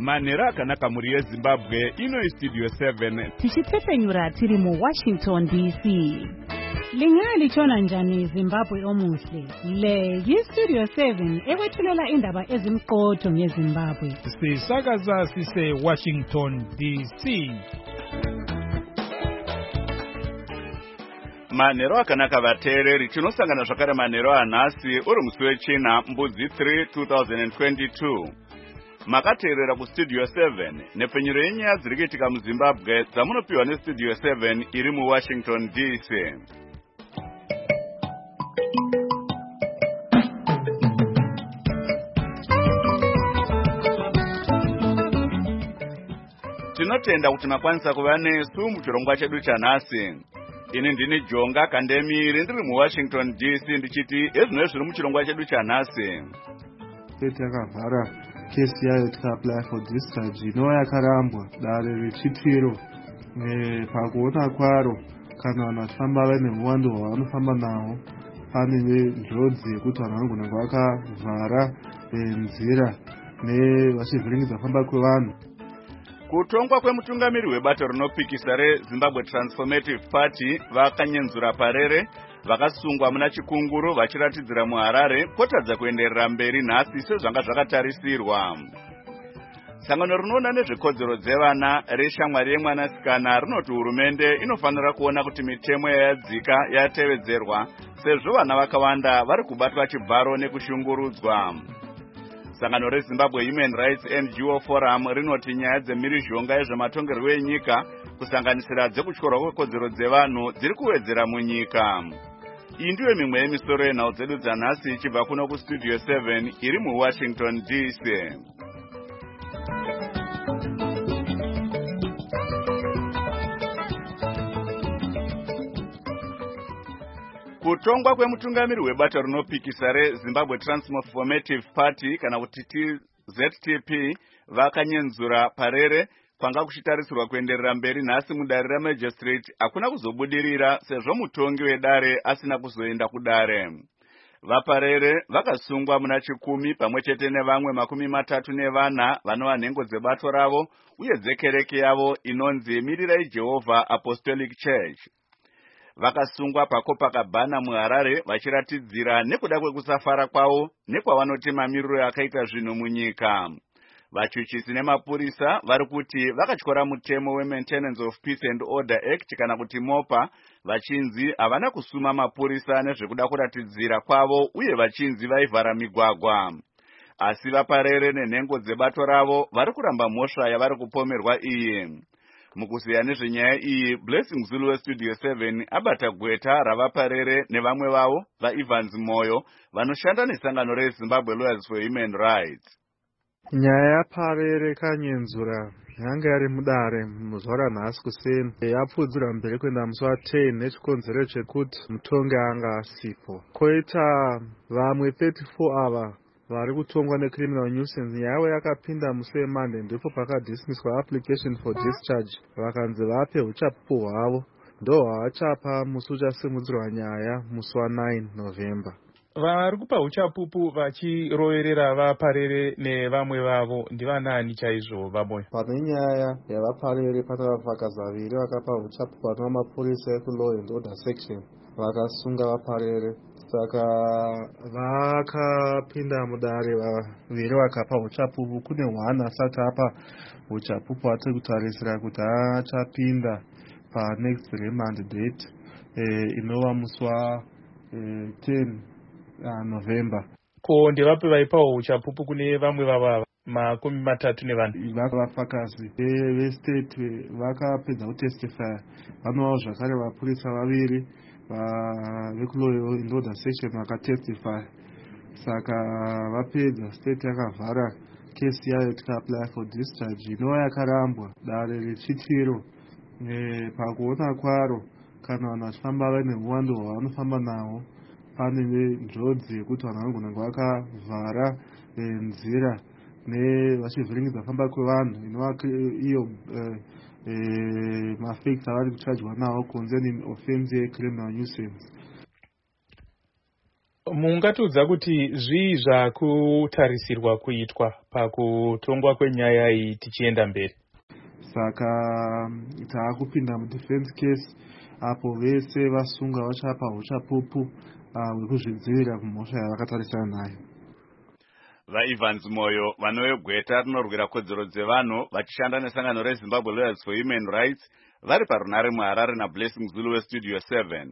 manhero akanaka muri yezimbabwe ino istudio 7 tichitsepenyura tiri muWashington DC. Lingalitshona njani Zimbabwe omuhle? Le yistudio 7 ekwethulela indaba ezimqotho ngeZimbabwe. Sisakaza sise Washington DC. manhero akanaka vateereri, tinosangana zvakare manhero anhasi uri musi wechina mbudzi 3 2022. Makateerera kustudio 7 nepfenyuro yenyaya dziri kuitika muZimbabwe dzamunopiwa nestudio 7 iri muWashington DC. Tinotenda kuti makwanisa kuva nesu muchirongwa chedu chanhasi. Ini ndini Jonga Kandemiri ndiri muWashington DC ndichiti ezvino zviri muchirongwa chedu chanhasi. Takavhara kesi yayo tikaapply for discharge inova yakarambwa dare rechitiro. Pakuona kwaro kana vanhu vachifamba vaine muwando hwavanofamba nawo pane njodzi yekuti vanhu vanogona vakavhara nzira vachivhiringidza kufamba kwevanhu. Kutongwa kwemutungamiri webato rinopikisa reZimbabwe Transformative Party vakanyenzura parere vakasungwa muna chikunguru vachiratidzira muHarare kotadza kuenderera mberi nhasi sezvanga zvakatarisirwa. Sangano rinoona nezvekodzero dzevana reshamwari yemwanasikana rinoti hurumende inofanira kuona kuti mitemo yayadzika yatevedzerwa sezvo vana vakawanda vari kubatwa chibharo nekushungurudzwa. Sangano reZimbabwe Human Rights NGO Forum rinoti nyaya dzemhirizhonga yezvematongerwo enyika kusanganisira dzekutyorwa kwekodzero dzevanhu dziri kuwedzera munyika. Iyi ndiyo mimwe yemisoro yenhau dzedu dzanhasi ichibva kuno kustudio 7 iri muWashington DC. Kutongwa kwemutungamiri webato rinopikisa reZimbabwe Transformative Party kana kuti ZTP vakanyenzura parere kwanga kuchitarisirwa kuenderera mberi nhasi mudare ramagistrate hakuna kuzobudirira sezvo mutongi wedare asina kuzoenda kudare. Vaparere vakasungwa muna chikumi pamwe chete nevamwe 34 vanova nhengo dzebato ravo uye dzekereke yavo inonzi Mirirai Jehovah Apostolic Church. Vakasungwa paCopacabana muHarare vachiratidzira nekuda kwekusafara kwavo nekwavanoti mamiriro akaita zvinhu munyika. Vachuchisi nemapurisa vari kuti vakatyora mutemo weMaintenance of Peace and Order Act kana kuti MOPA vachinzi havana kusuma mapurisa nezvekuda kuratidzira kwavo uye vachinzi vaivhara migwagwa. Asi vaparere nenhengo dzebato ravo vari kuramba mhosva yavari kupomerwa iyi. Mukuziya nezvenyaya iyi, Blessing Zulu westudio 7 abata gweta ravaparere nevamwe vavo vaEvans Moyo vanoshanda nesangano reZimbabwe Lawyers for Human Rights. Nyaya yaparere kanyenzura yanga yari mudare muzuva ranhasi kuseni yapfudzira mberi kuenda musi wa10 nechikonzero chekuti mutongi anga asipo. Koita vamwe 34 ava vari kutongwa necriminal nuisance. Nyaya yakapinda musi weMonday ndipo pakadismisswa application for discharge vakanzi vape uchapupu hwavo ndo hwavachapa musi uchasimudzirwa nyaya musi wa9 November. Vari kupa uchapupu vachiroverera vaparere nevamwe vavo ndivanani chaizvo vamoyo? Pane nyaya yavaparere pane vavhakazi vaviri vakapa uchapupu vanova mapurisa ekuLaw and Order section vakasunga vaparere. Saka vakapinda mudare vaviri vakapa uchapupu. Kune hwana asati apa uchapupu atiri kutarisira kuti achapinda panext remand date inova musi wa10 November. Ko ndevapi vaipawo uchapupu kune vamwe vavava 34? Vafakazi vestate vakapedza kutestify vanovawo zvakare vapurisa vaviri vekuLaw and Order section vakatestify. Saka vapedza state yakavhara kesi yayo tikaapply for discharge inova yakarambwa dare rechitiro. Pakuona kwaro kana vanhu vachifamba vaine muwando hwavanofamba nawo pane njodzi yekuti vanhu vanogona vakavhara nzira vachivhiringidza kufamba kwevanhu inova iyo mafacts avari kuchajwa nawo concerning offense yecriminal nuisance. Mungatiudza kuti zvii zvakutarisirwa kuitwa pakutongwa kwenyaya iyi tichienda mberi? Saka taakupinda mudefense case apo vese vasunga vachapa uchapupu hwekuzvidzivirira kumhosva yavakatarisana nayo. VaEvans Moyo vanoegweta rinorwira kodzero dzevanhu vachishanda nesangano reZimbabwe Lawyers for Human Rights vari parunare muHarare naBlessing Zulu weStudio 7.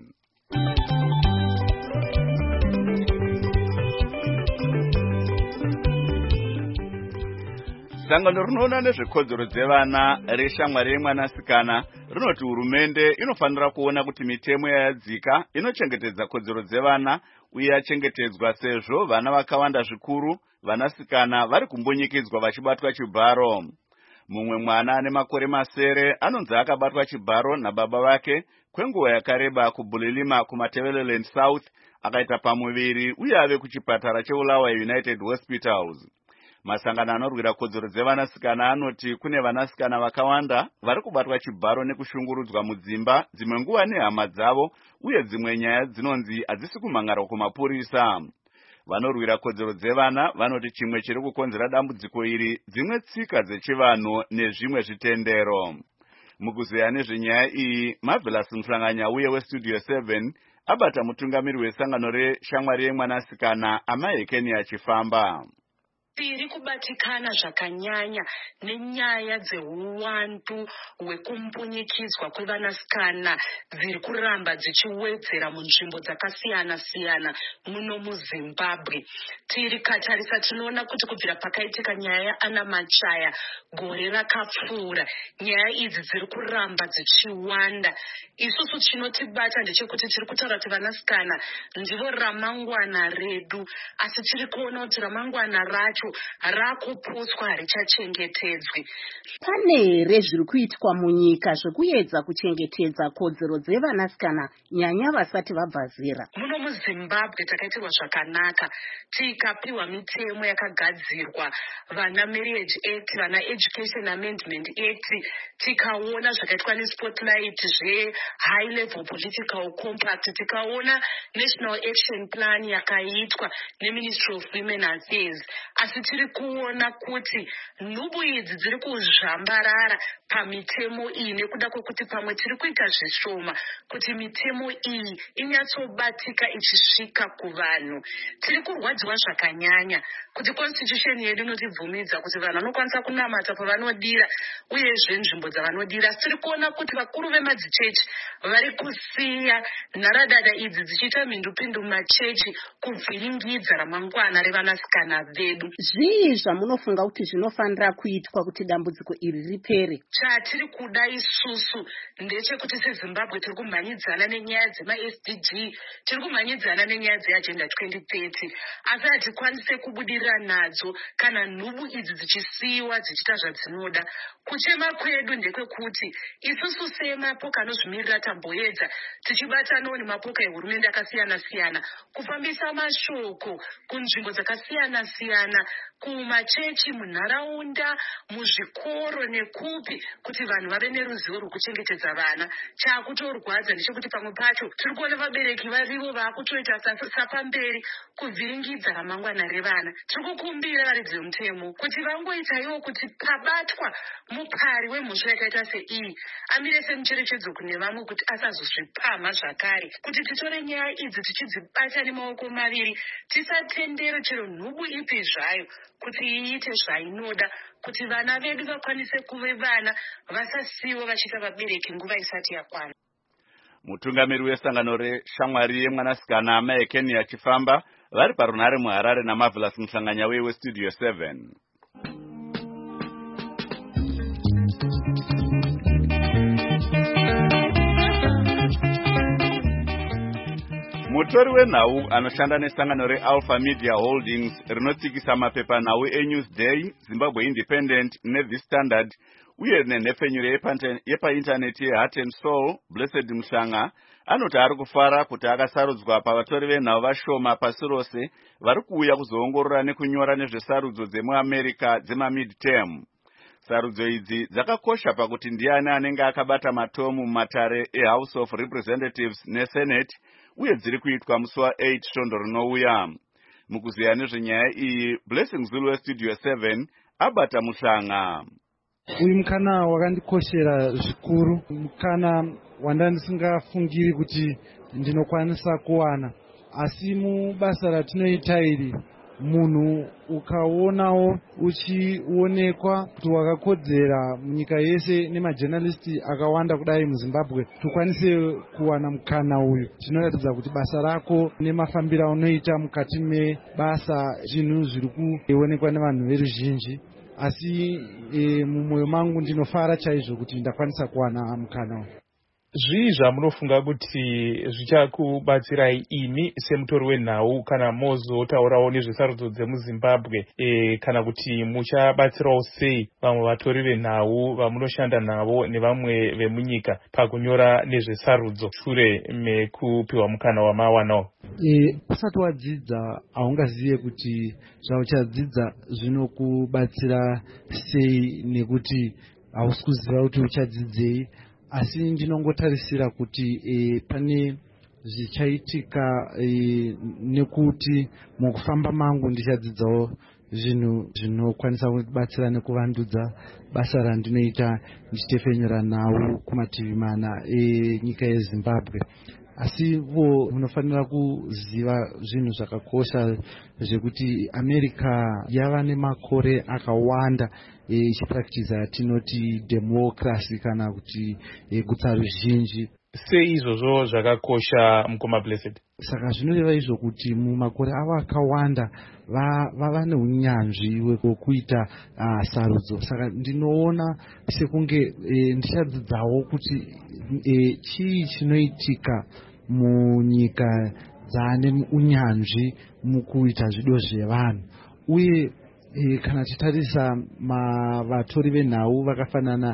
Sangano rinoona nezvekodzero dzevana reshamwari yemwanasikana rinoti hurumende inofanira kuona kuti mitemo yayadzika inochengetedza kodzero dzevana uye yachengetedzwa sezvo vana vakawanda zvikuru vanasikana vari kumbunyikidzwa vachibatwa chibharo. Mumwe mwana ane makore masere anonzi akabatwa chibharo nababa vake kwenguva yakareba kuBulilima kuMatabeleland South akaita pamuviri uye ave kuchipatara cheUlawa United Hospitals. Masangano anorwira kodzero dzevanasikana anoti kune vanasikana vakawanda vari kubatwa chibharo nekushungurudzwa mudzimba, dzimwe nguva nehama dzavo uye dzimwe nyaya dzinonzi hadzisi kumhangarwa kumapurisa. Vanorwira kodzero dzevana vanoti chimwe chiri kukonzera dambudziko iri dzimwe tsika dzechivanhu nezvimwe zvitendero. Mukuzeya nezvenyaya iyi, Marvelous Mhlanganya uye weStudio 7 abata mutungamiri wesangano reshamwari yemwanasikana Amahekeni Chifamba. Tiri kubatikana zvakanyanya nenyaya dzeuwandu hwekumpunyikidzwa kwevanasikana dziri kuramba dzichiwedzera munzvimbo dzakasiyana-siyana muno muZimbabwe. Tiri katarisa tinoona kuti kubvira pakaitika nyaya yaAnna Machaya gore rakapfuura, nyaya idzi dziri kuramba dzichiwanda. Isusu chinotibata ndechekuti tiri kutaura kuti vanasikana ndivo ramangwana redu, asi tiri kuona kuti ramangwana racho rakupuswa richachengetedzwe. Pane here zviri kuitwa munyika zvekuedza kuchengetedza kodzero dzevanasikana nyanya vasati vabva zera? Muno muZimbabwe takaitirwa zvakanaka tikapiwa mitemo yakagadzirwa, vana Marriage Act, vana Education Amendment Act, tikaona zvakaitwa neSpotlight zveHigh Level Political Compact, tikaona National Action Plan yakaitwa neMinistry of Women Affairs. Asi tiri kuona kuti nhubu idzi dziri kuzvambarara pamitemo iyi nekuda kwokuti pamwe tiri kuita zvishoma kuti mitemo iyi inyatsobatika ichisvika kuvanhu. Tiri kurwadziwa zvakanyanya kuti constitution yedu inotibvumidza kuti vanhu vanokwanisa kunamata pavanodira uyezve nzvimbo dzavanodira. Tiri kuona kuti vakuru vemadzichechi vari kusiya nharadada idzi dzichiita mhindupindu mumachechi kuvhiringidza ramangwana revanasikana vedu. Zvii zvamunofunga kuti zvinofanira kuitwa kuti dambudziko iri ripere? Chatiri kuda isusu ndechekuti seZimbabwe tiri kumhanyidzana nenyaya dzemaSDG, tiri kumhanyidzana nenyaya dzeAgenda 2030, asi hatikwanise kubudirira nadzo kana nhubu idzi dzichisiyiwa dzichiita zvadzinoda. Kuchema kwedu ndekwekuti isusu semapoka anozvimirira tamboedza tichibatanawo nemapoka ehurumende akasiyana-siyana kufambisa mashoko kunzvimbo dzakasiyana-siyana, kumachechi, munharaunda, muzvikoro nekupi, kuti vanhu vave neruzivo rwekuchengetedza vana. Chaakutorwadza ndechekuti pamwe pacho tiri kuona vabereki varivo vaakutoita sapamberi kuvhiringidza ramangwana revana. Tiri kukumbira varidzi vemutemo kuti vangoitaiwo kuti pabatwa mupari wemhosva yakaita seiyi amire semucherechedzo kune vamwe kuti asazozvipamha zvakare, kuti titore nyaya idzi tichidzibata nemaoko maviri, tisatendere chero nhubu ipi zvayo kuti iite zvainoda, kuti vana vedu vakwanise kuve vana, vasasiyiwa vachiita vabereki nguva isati yakwana. Mutungamiri wesangano reshamwari yemwanasikana Amahekeni Chifamba vari parunare muHarare naMarvelous Mhlanganya weStudio 7. Mutori wenhau anoshanda nesangano reAlpha Media Holdings rinotsikisa mapepanhau eNewsday, Zimbabwe Independent neThe Standard uye nenhepfenyuro yepaintaneti yeHeart and Soul, Blessed Mhlanga, anoti ari kufara kuti akasarudzwa pavatori venhau vashoma pasi rose vari kuuya kuzoongorora nekunyora nezvesarudzo dzemuAmerica dzemamidterm. Sarudzo idzi dzakakosha pakuti ndiani anenge akabata matomu mumatare eHouse of Representatives neSenate uye dziri kuitwa musi wa8 svondo rinouya. Mukuziya nezvenyaya iyi, Blessing Zulu weStudio 7 abata muhlanga. Uyu mukana wakandikoshera zvikuru, mukana wanda ndisingafungiri kuti ndinokwanisa kuwana, asi mubasa ratinoita iri munhu ukaonawo uchionekwa kuti wakakodzera munyika yese nemajournalisti akawanda kudai muZimbabwe tukwanise kuwana mukana uyu, zvinoratidza kuti basa rako nemafambiro aunoita mukati mebasa zvinhu zviri kuonekwa nevanhu veruzhinji. Asi mumwoyo mangu ndinofara chaizvo kuti ndakwanisa kuwana mukana uyu. Zvii zvamunofunga kuti zvichakubatsirai imi semutori wenhau kana mozotaurawo nezvesarudzo dzemuZimbabwe, kana kuti muchabatsirawo sei vamwe vatori venhau vamunoshanda navo nevamwe vemunyika pakunyora nezvesarudzo shure mekupiwa mukana wamawanawo? Usati wadzidza haungazive kuti zvauchadzidza zvinokubatsira sei nekuti hausi kuziva kuti uchadzidzei. Asi ndinongotarisira kuti pane zvichaitika nekuti mukufamba mangu ndichadzidzawo zvinhu zvinokwanisa kubatsira nekuvandudza basa randinoita ndichitefenyura nhau kumativi mana enyika yeZimbabwe. Asi vo munofanira kuziva zvinhu zvakakosha zvekuti America yava nemakore akawanda ichipractice yatinoti democracy kana kuti gutsa ruzhinji. Sei izvozvo zvakakosha mukoma Blessed? Saka zvinoreva izvo kuti mumakore avo akawanda vava neunyanzvi wekuita sarudzo. Saka ndinoona sekunge ndichadzidzawo kuti chii chinoitika munyika dzane unyanzvi mukuita zvido zvevanhu, uye kana titarisa vatori venhau vakafanana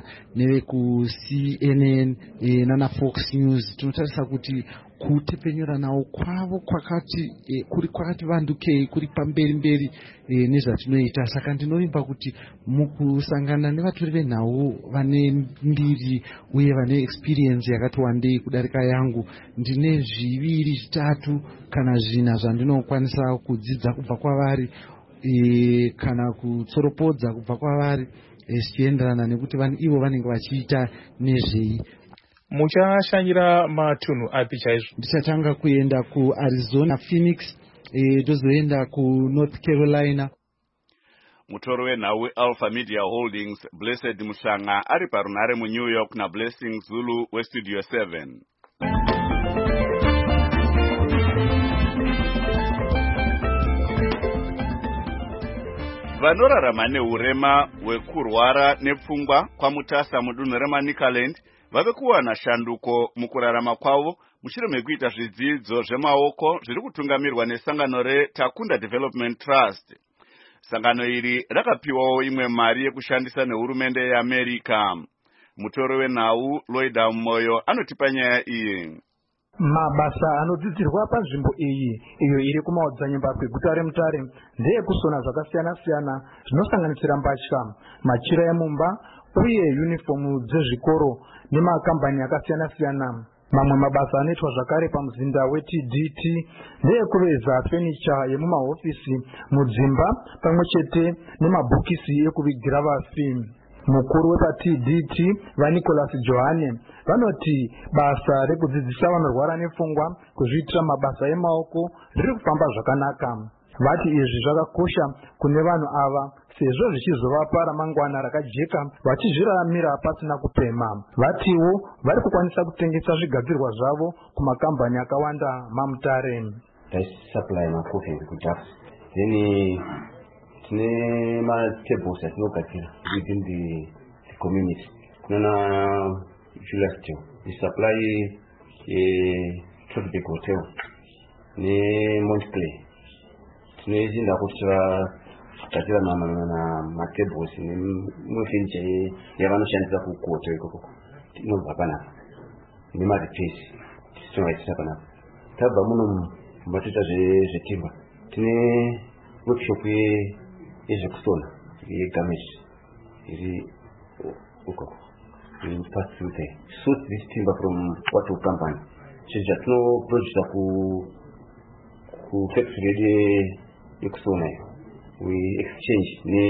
nevekuCNN nana Fox News, tinotarisa kuti kutepenyura nawo kwavo kuri kwakati vandukei, kuri pamberi nezvatinoita. Saka ndinovimba kuti mukusangana nevatori venhau vane mbiri uye vane experience yakati wandei kudarika yangu, ndine 2, 3 kana 4 zvandinokwanisa kudzidza kubva kwavari kana kutsoropodza kubva kwavari zvichienderana nekuti ivo vanenge vachiita nezvei. Muchashanyira matunhu api chaizvo? Ndichatanga kuenda kuArizona, Phoenix, tozoenda kuNorth Carolina. Mutori wenhau weAlpha Media Holdings Blessed Mushanga ari parunhare muNew York naBlessing Zulu weStudio 7. Vanorarama neurema hwekurwara nepfungwa kwamutasa mudunhu reManicaland vave kuwana shanduko mukurarama kwavo mushure mekuita zvidzidzo zvemaoko zviri kutungamirwa nesangano reTakunda Development Trust. Sangano iri rakapiwawo imwe mari yekushandisa nehurumende yeAmerica. Mutori wenhau Loida Moyo anotipa nyaya iyi. Mabasa anodzidzirwa panzvimbo iyi iyo iri kumaodzanyemba kweguta reMutare ndeekusona zvakasiyana-siyana zvinosanganisira mbatya, machira emumba uye yunifomu dzezvikoro nemakambani akasiyana-siyana. Mamwe mabasa anoitwa zvakare pamuzinda weTDT ndeekuveza fenicha yemumahofisi, mudzimba pamwechete nemabhokisi ekuvigira vafi. Mukuru wepaTDT vaNicholas Johane vanoti basa rekudzidzisa vanorwara nepfungwa kuzviitira mabasa emaoko riri kufamba zvakanaka. Vati izvi zvakakosha kune vanhu ava sezvo zvichizovapa ramangwana rakajeka vachizviramira pasina kupema. Vatiwo vari kukwanisa kutengesa zvigadzirwa zvavo kumakambani akawanda maMutare. Supply makofi kuJaps. Then tine matables atinogadzira within the community. Kuna Julius Joe, we supply Tropic Hotel ne Montclair. Tinoenda kuchira kugadzira matables nemufenicha yavanoshandisa kuhotel ikoko. Tinobva panapa nemarepesi tinovaitisa panapa. Tabva muno matoita zvetimba. Tine workshop yezvekusona yegamage iri ukoko. We pass through there. Source this timber from what company chinhu chatinoprodusa kufactory yedu yekusona iyo we exchange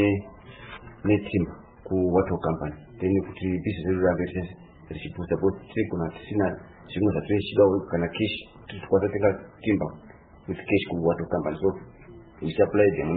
netimber kuwater company then kuti business redu rambe richipusa kuti tirigona tisina zvimwe zvatichida kana cash tikwatatenga timber with cash kuwater company so we supply them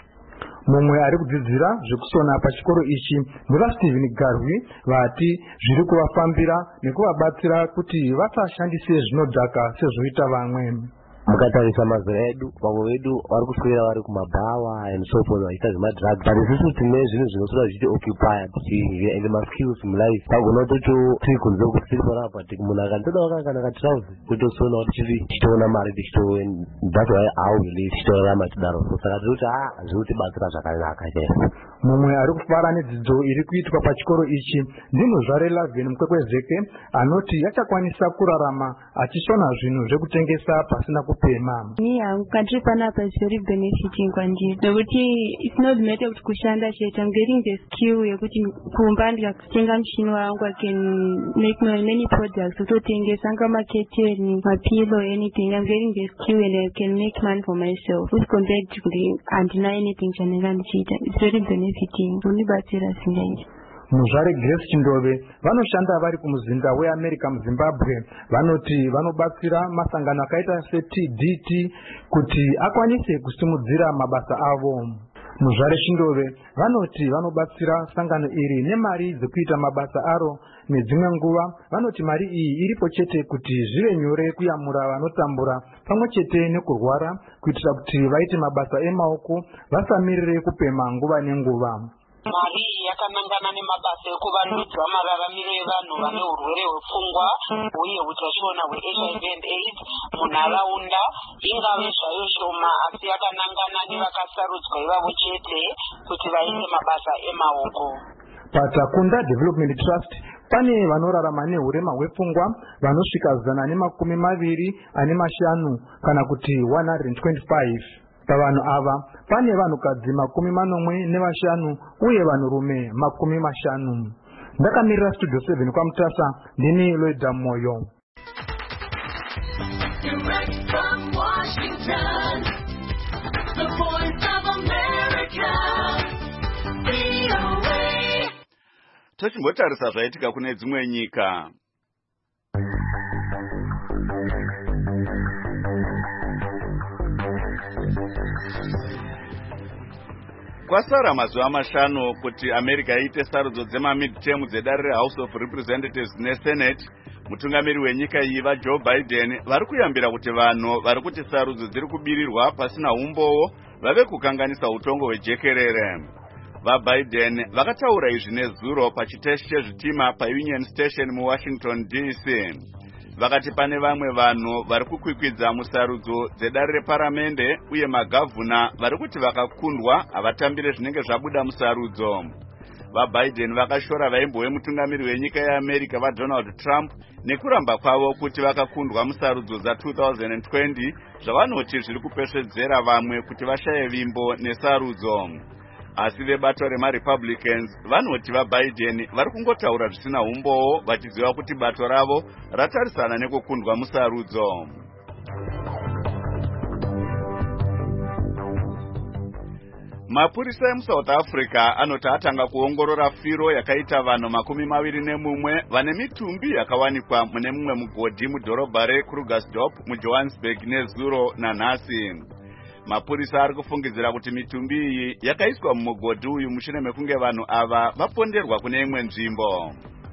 mumwe ari kudzidzira zvekusona pachikoro ichi ndevaStephen Garvey vati zviri kuvafambira nekuvabatsira kuti vasashandise zvinodhaka sezvoita vamwe. Mukatarisa mazera edu vamwe vedu vari kuswera vari kumabhawa and so forth vachiita zvemadrugs but isusu tine zvinhu zvinoswera zvichiti occupy and maskills mulife tagona tiri kunze kuti tiri panapa but munhu akantoda kana katrauzi kutosona kuti tichitoona mari that's why how we live tichitorarama tidaro saka tiri kuti zviri kutibatsira zvakanaka chaizvo. Mumwe ari kufara nedzidzo iri kuitwa pachikoro ichi ndimuzvare Laven Mukwekwezeke anoti achakwanisa kurarama achisona zvinhu zvekutengesa pasina kupema. Country panapa is very benefiting kwandiri nokuti it's not matter kuti kushanda chete. I'm getting the skill yekuti kumba ndikatenga muchini wangu I can make many products kutotengesa anga maketeni mapilo anything. I'm getting the skill and I can make money for myself with compared to handina anything chanenga ndichiita. It's very benefiting unibatsira singaiti. Muzvare Grace Chindove vanoshanda vari kumuzinda weAmerica muZimbabwe vanoti vanobatsira masangano akaita seTDT kuti akwanise kusimudzira mabasa avo. Muzvare Chindove vanoti vanobatsira sangano iri nemari dzekuita mabasa aro nedzimwe nguva vanoti mari iyi iripo chete kuti zvive nyore kuyamura vanotambura pamwe chete nekurwara kuitira kuti vaite mabasa emaoko vasamirire kupema nguva nenguva. Mari yakanangana nemabasa ekuvandudzwa mararamiro evanhu vane urwere hwepfungwa uye utachiona hweHIV and AIDS munharaunda ingave zvayo shoma asi yakanangana nevakasarudzwa ivavo chete kuti vaite mabasa emaoko. PaTakunda Development Trust pane vanorarama nehurema hwepfungwa vanosvika 225 kana kuti 125. Pavanhu ava pane vanhukadzi 45 uye vanhurume 50. Ndakamirira Studio 7 kwaMutasa ndini Loida Moyo. Direct from Washington, the voice of America, VOA. Tochimbotarisa zvaitika kune dzimwe nyika. Kwasara mazuva 5 kuti America iite sarudzo dzemamidterm dzedare reHouse of Representatives neSenate, mutungamiri wenyika iyi vaJoe Biden vari kuyambira kuti vanhu vari kuti sarudzo dziri kubirirwa pasina umbowo vave kukanganisa utongo hwejekerere. VaBiden vakataura izvi nezuro pachiteshi chezvitima paUnion Station muWashington DC. Vakati pane vamwe vanhu vari kukwikwidza musarudzo dzedare reparamende uye magavhuna vari kuti vakakundwa havatambire zvinenge zvabuda musarudzo. VaBiden vakashora vaimbo wemutungamiri wenyika yeAmerica vaDonald Trump nekuramba kwavo kuti vakakundwa musarudzo dza2020 zvavanoti zviri kupesvedzera vamwe kuti vashaye vimbo nesarudzo. Asi vebato remaRepublicans vanoti vaBiden vari kungotaura zvisina umbowo vachiziva kuti bato ravo ratarisana nekukundwa musarudzo. Mapurisa emuSouth Africa anoti atanga kuongorora firo yakaita vanhu 21 vane mitumbi yakawanikwa mune mumwe mugodhi mudhorobha reKrugersdorp muJohannesburg nezuro nanhasi. Mapurisa ari kufungidzira kuti mitumbi iyi yakaiswa mumugodhi uyu mushure mekunge vanhu ava vaponderwa kune imwe nzvimbo.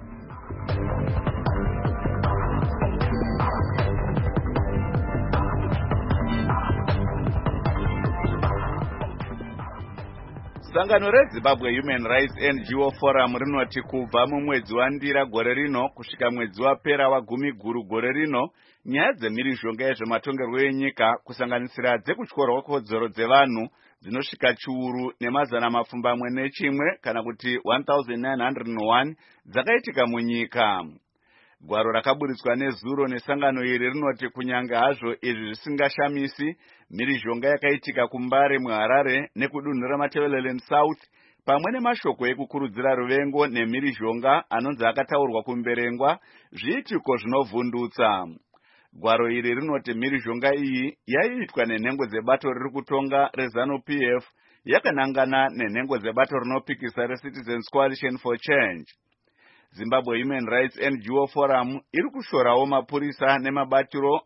Sangano reZimbabwe Human Rights NGO Forum rinoti kubva mumwedzi waNdira gore rino kusvika mwedzi wapera waGumiguru gore rino, nyaya dzemhirizhonga yezvematongerwo enyika kusanganisira dzekutyorwa kodzero dzevanhu dzinosvika chiuru nemazana mapfumbamwe nechimwe kana kuti 1901 dzakaitika munyika. Gwaro rakaburitswa nezuro nesangano iri rinoti kunyange hazvo izvi zvisingashamisi, mhirizhonga yakaitika kuMbare muHarare nekudunhu reMatabeleland South pamwe nemashoko ekukurudzira ruvengo nemhirizhonga anonzi akataurwa kumberengwa zviitiko zvinovhundutsa. Gwaro iri rinoti mhirizhonga iyi yaiitwa nenhengo dzebato riri kutonga reZANU-PF yakanangana nenhengo dzebato rinopikisa reCitizens Coalition for Change. Zimbabwe Human Rights NGO Forum iri kushorawo mapurisa nemabatiro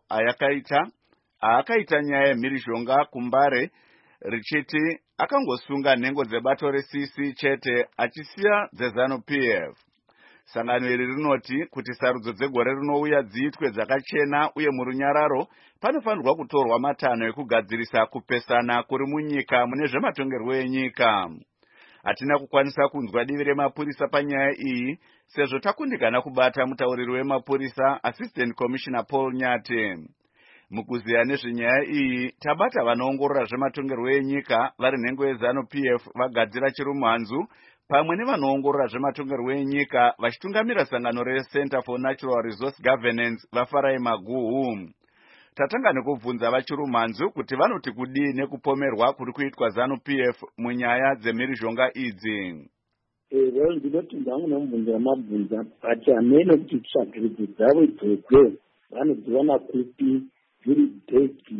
aakaita nyaya yemhirizhonga kuMbare richiti akangosunga nhengo dzebato reCC chete achisiya dzeZANU-PF. Sangano iri rinoti kuti sarudzo dzegore rinouya dziitwe dzakachena uye murunyararo panofanirwa kutorwa matanho ekugadzirisa kupesana kuri munyika mune zvematongerwo enyika. Hatina kukwanisa kunzwa divi remapurisa panyaya iyi sezvo takundikana kubata mutauriri wemapurisa Assistant Commissioner Paul Nyati. Mukuziya nezvenyaya iyi tabata vanoongorora zvematongerwo enyika vari nhengo yeZANU-PF vagadzira chirumhanzu pamwe nevanoongorora zvematongerwo enyika vachitungamira sangano reCenter for Natural Resource Governance vaFarai Maguhu. Tatanga nekubvunza vachirumhanzu kuti vanoti kudii nekupomerwa kuri kuitwa ZANU-PF munyaya dzemhirizhonga idzi. Ndinoti ndamunomubvunza mabvunza but hamene kuti tsvagiridzi dzavo idzodzo vanodziwana kupi dziri bhegi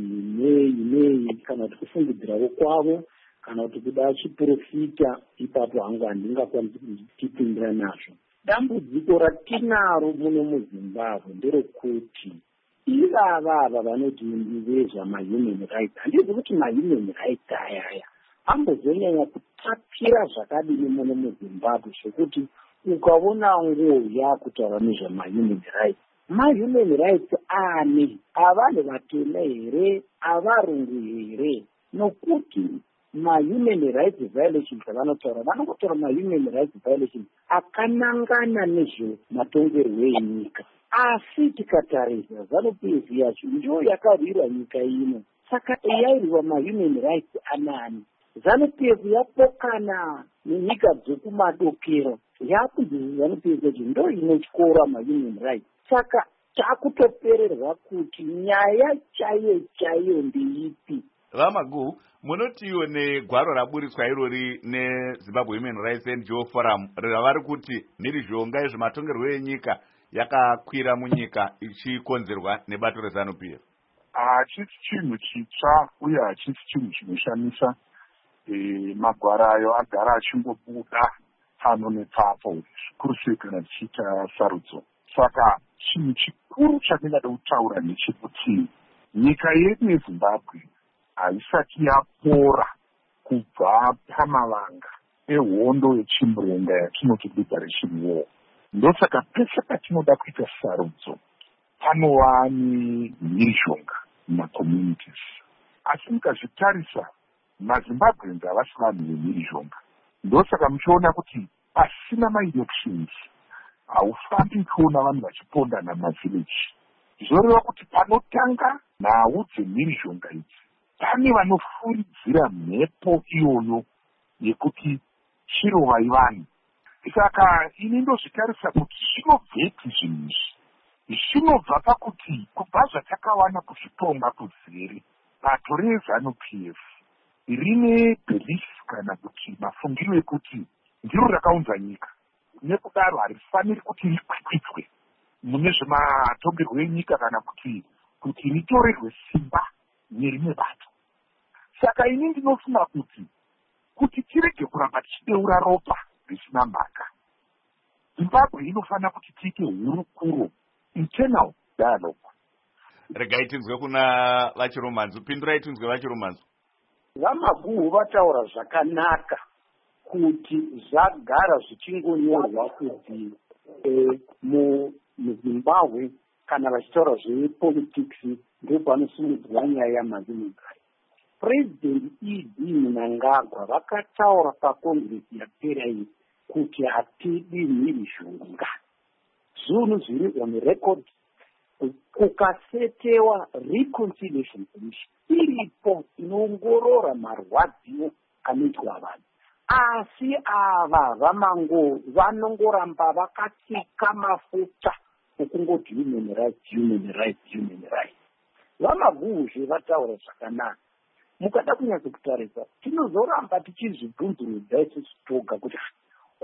nei kana kuti kufungidzirawo kwavo kana kuti kuda chiprofita, ipapo hangu handingakwanisi kutipindira nazvo. Dambudziko ratinaro muno muZimbabwe nderekuti ivava vanoti vezvamahuman rights, handizi kuti mahuman rights ayaya ambozonyanya kutapira zvakadini muno muZimbabwe zvekuti ukaona nguo yakutaura nezvamahuman rights, mahuman rights ani avanhu vatema here, avarungu here? Nokuti human rights violations avanotaura vanongotaura human rights violations akanangana nezvematongerwo enyika. Asi tikatarisa ZANU-PF yacho ndiyo yakarwira nyika ino, saka yairwa human rights anani? ZANU-PF yapokana nenyika dzokumadokero, yakunzi ZANU-PF yacho ndo inotyora human rights. Saka takutopererwa kuti nyaya chaiyo ndeipi? Vamaguhu, munotiwo negwaro raburitswa irori neZimbabwe Human Rights NGO Forum ravari kuti mhirizhonga yezvematongerwo enyika yakakwira munyika ichikonzerwa nebato reZANU-PF. Hachisi chinhu chitsva uye hachisi chinhu chinoshamisa. Magwaro ayo agara achingobuda pano nepapo zvikuru sei kana tichiita sarudzo. Saka chinhu chikuru chandingada kutaura ndechekuti nyika yedu yeZimbabwe haisati yapora kubva pamavanga ehondo yechimburenga yatinoti liberation war. Ndosaka pese patinoda kuita sarudzo panova nemhirizhonga mumacommunities. Asi mukazvitarisa maZimbabweans havasi vanhu vemhirizhonga. Ndosaka muchiona kuti pasina maelections haufambi uchiona vanhu vachipondana mavhileji. Zvoreva kuti panotanga nhau dzemhirizhonga idzi pane vanofuridzira mhepo iyoyo yekuti chirovai vanhu. Saka ini ndozvitarisa kuti zvinobveti zvinhu izvi. Zvinobva pakuti kubva zvatakawana kuzvitonga kuzere bato reZANU-PF rine belief kana kuti mafungiro ekuti ndiro rakaunza nyika, nekudaro harifaniri kuti rikwikwidzwe mune zvematongerwo enyika kana kuti ritorerwe simba nerimwe bato. Saka ini ndinofunga kuti tirege kuramba tichideura ropa risina mhaka. Zimbabwe inofanira kuti tiite hurukuro, internal dialogue. Regai tinzwe kuna vachiromanzu, pindurai tinzwe vachiromanzu. VaMaguhu vataura zvakanaka kuti zvagara zvichingonyorwa kuti muZimbabwe kana vachitaura zvepolitics ndopanosimudza nyaya yamahuman rights. President Idi Mnangagwa vakataura paCongress yapera iyi kuti hatidi mhirizhonga. Zvinhu zviri on record. Kukasetewa reconciliation commission iripo inoongorora marwadziwo anoitwa vanhu. Asi ava vanongoramba vakatsika mafuta ekungoti human rights. VaMaguhu vataura zvakanaka. Mukada kunyatsokutarisa tinozoramba tichizvibvunzurudza isusu toga kuti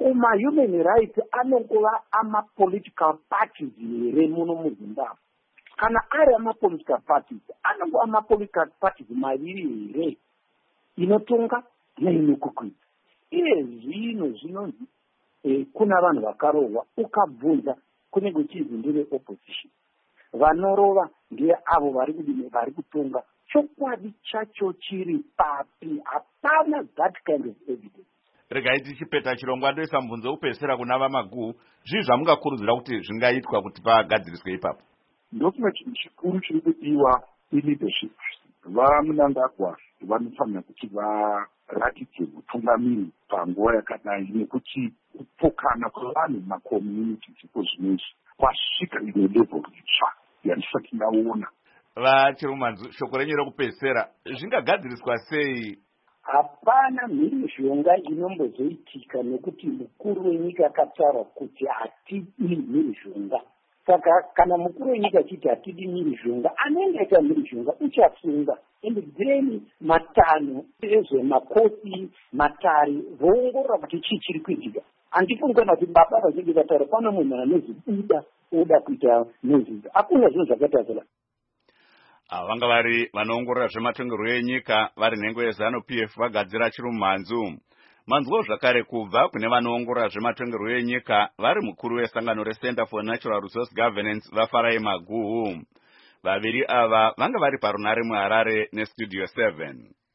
human rights anongova amapolitical parties here muno muZimbabwe. kana ari amapolitical parties anongo amapolitical parties maviri here, inotonga neinokukwidza. Iye zvinonzi kuna vanhu vakarohwa ukabvunza kunenge uchinzi ndeve opposition, vanorova ndiye avo vari kutonga. Chokwadi chacho chiri papi? Hapana that kind of evidence. Regai tichipeta chirongwa ndoisa mubvunzo upesera kuna vamaguu, zvii zvamungakurudzira kuti zvingaitwa kuti pagadziriswe ipapo? Ndokuma chinhu chikuru chiri kudiwa ileadership. Vamunangagwa vanofanira kuti varatidze utungamiri panguva yakadai, nekuti kupokana kwevanhu mumakommunity ziko zvinezvi kwasvika ine level itsva yandisati ndaona. Vachirumanzu, shoko renyu rekupesera zvingagadziriswa sei? Hapana mhirizhonga inombozoitika nekuti mukuru wenyika akataura kuti hatidi mhirizhonga. Saka kana mukuru wenyika achiti hatidi mhirizhonga, anenge aita mhirizhonga uchasunga. Ende then matano ezvemakosi matare voongorora kuti chii chiri kuitika. Handifungi kana kuti baba vachinge vataura pano munhu anozi oda kuita nozinzi. Hakuna zvinhu zvakaita zela. Vanga vari vanoongorora zvematongerwo enyika vari nhengo yeZANU-PF vagadzira Chirumhanzu. Manzwo zvakare kubva kune vanoongorora zvematongerwo enyika vari mukuru wesangano reCenter for Natural Resource Governance vaFarai Maguhu. Vaviri ava vanga vari parunare muHarare neStudio 7.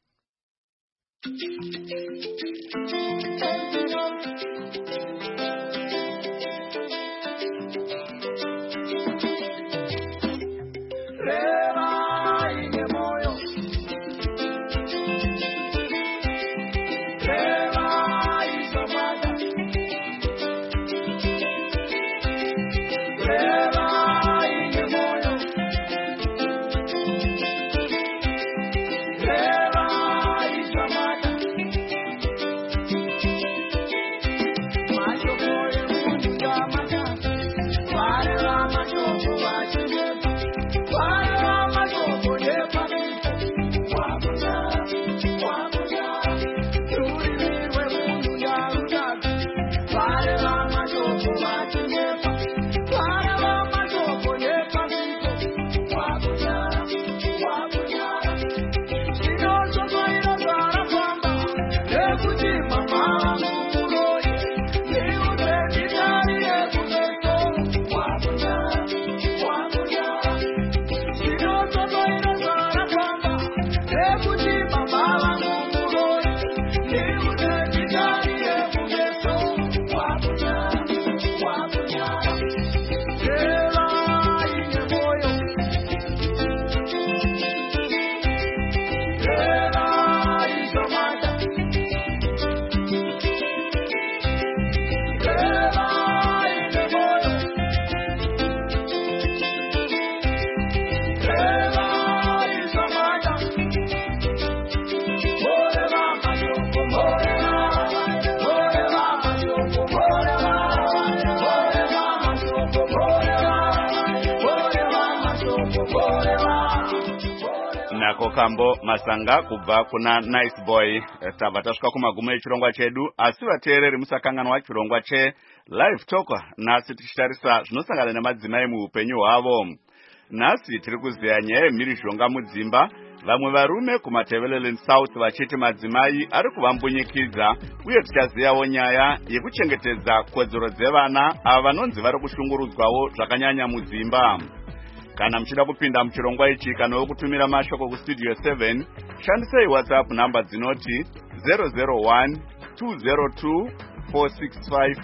Nako kambo masanga kubva kuna Nice Boy. Tabva tasvika kumagumo echirongwa chedu, asi vateereri musakanganwa chirongwa cheLive Talk. Nhasi tichitarisa zvinosangana nemadzimai muupenyu hwavo. Nhasi tiri kuziya nyaya yemhirizhonga mudzimba, vamwe varume kuMatabeleland South vachiti madzimai ari kuvambunyikidza, uye tichaziyawo nyaya yekuchengetedza kodzero dzevana ava vanonzi vari kushungurudzwawo zvakanyanya mudzimba. Kana muchida kupinda muchirongwa ichi kana wokutumira mashoko kuStudio 7, shandisai WhatsApp namba dzinoti 001 202 465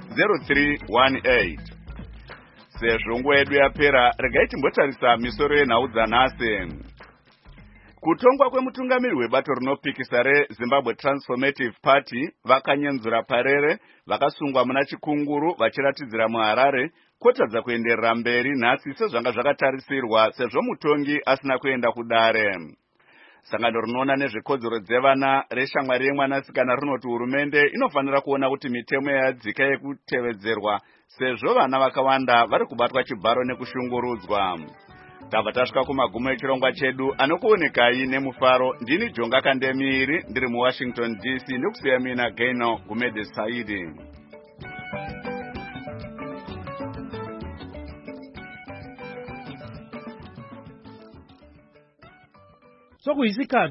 0318. Sezvo nguva yedu yapera, regai timbotarisa misoro yenhau dzanhasi. Kutongwa kwemutungamiri webato rinopikisa reZimbabwe Transformative Party vakanyenzura parere vakasungwa muna Chikunguru vachiratidzira muHarare kotadza kuenderera mberi nhasi sezvanga zvakatarisirwa sezvo mutongi asina kuenda kudare. Sangano rinoona nezvekodzero dzevana reshamwari yemwanasikana rinoti hurumende inofanira kuona kuti mitemo yadzika yekutevedzerwa sezvo vana vakawanda vari kubatwa chibharo nekushungurudzwa. Tabva tasvika kumagumo echirongwa chedu, anokuonekai nemufaro. Ndini Jonga Kandemiri, ndiri muWashington DC, ndikusiya mina Gaino Gumede Saidi. sokuyisikhathi